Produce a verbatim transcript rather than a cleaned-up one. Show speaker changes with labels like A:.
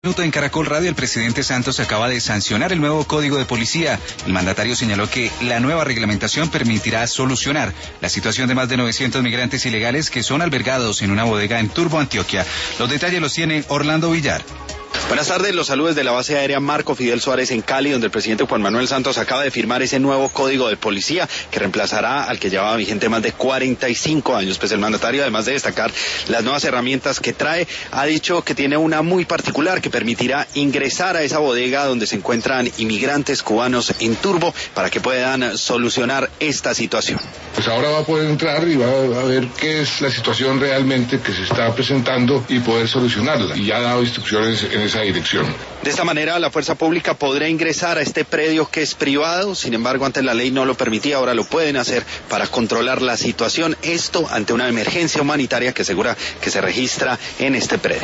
A: Minuto en Caracol Radio, el presidente Santos acaba de sancionar el nuevo Código de Policía. El mandatario señaló que la nueva reglamentación permitirá solucionar la situación de más de novecientos migrantes ilegales que son albergados en una bodega en Turbo, Antioquia. Los detalles los tiene Orlando Villar.
B: Buenas tardes, los saludos de la base aérea Marco Fidel Suárez en Cali, donde el presidente Juan Manuel Santos acaba de firmar ese nuevo código de policía que reemplazará al que llevaba vigente más de cuarenta y cinco años. Pues el mandatario, además de destacar las nuevas herramientas que trae, ha dicho que tiene una muy particular que permitirá ingresar a esa bodega donde se encuentran inmigrantes cubanos en Turbo para que puedan solucionar esta situación.
C: Pues ahora va a poder entrar y va a ver qué es la situación realmente que se está presentando y poder solucionarla. Y ya ha dado instrucciones en esa dirección.
B: De esta manera, la fuerza pública podrá ingresar a este predio que es privado, sin embargo, antes la ley no lo permitía, ahora lo pueden hacer para controlar la situación, esto ante una emergencia humanitaria que asegura que se registra en este predio.